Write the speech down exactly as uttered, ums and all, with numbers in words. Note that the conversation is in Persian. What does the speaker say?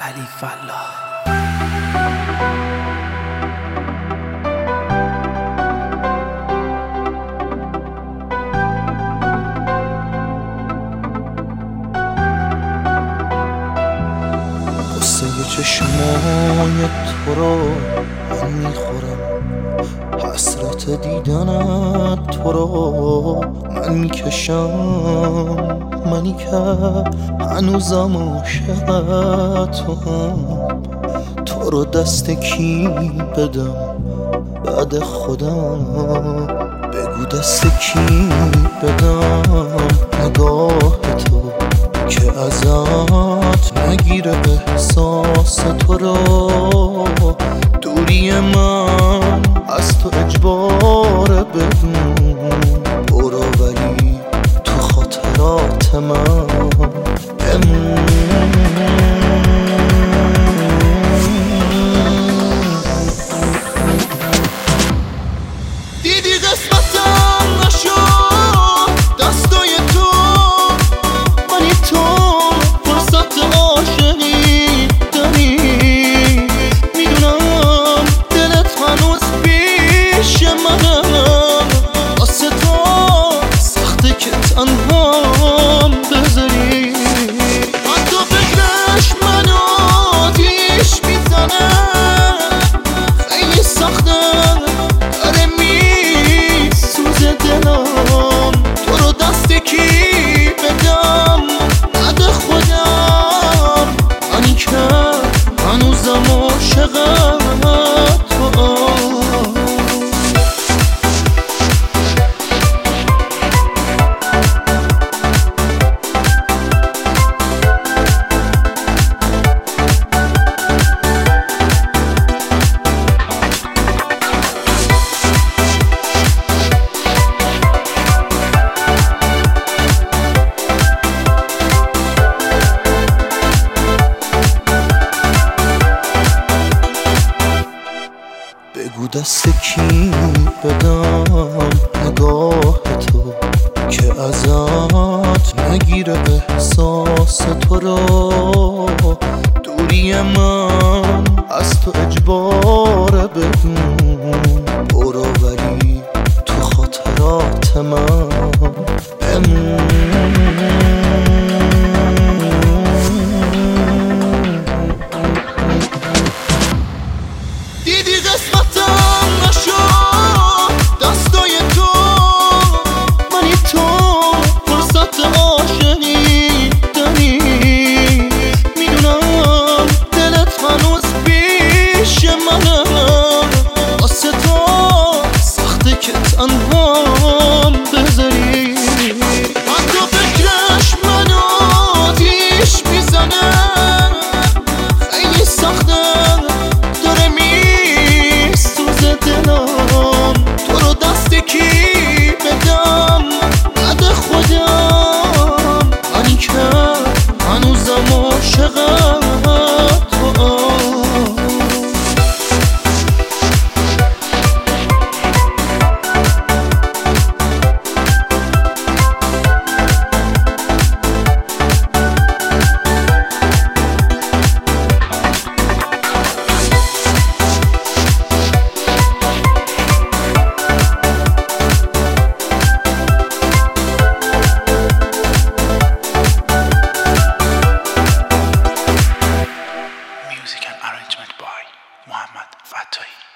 علی فلاح. قصه چشمای تو رو من میخورم، حسرت دیدنت تو رو من میکشم. منی که هنوزم عاشق توام، تو رو دست کی بدم بعد خودم؟ بگو دست کی بدم نگاه تو که ازت نگیره احساس تو رو. دوری من از تو اجباره بدون برو، ولی تو خاطرات من بمون. دیدی قسمتم نشد دستای تو، منی تو فرصت عاشقی داری. میدونم دلت هنوز پیش منم، واسه تو سخته که تنهام بذاری. حتی فکرش منو آتیش میزنه، خیلی سخته داره میسوزه دلم. تو رو دست کی بدم بعد خودم؟ منی که هنوزم عاشقم تو. بگو دست کی بدم نگاه تو که ازت نگیره احساس تو رو. دوری من از تو اجباره بدون برو، ولی تو خاطرات من بمون. دیدی قسمتم نشد دستای تو، منی تو فرصت عاشقی داری. میدونم دلت هنوز پیش منم، واسه تو سخته که تنهام بذاری. حتی فکرش منو آتیش میزنه، خیلی سخته داره میسوزه دلم. تو رو دست کی بدم بعد خودم؟ منی که هنوزم عاشقم تو. Music and arrangement by Muhammad Fatoi.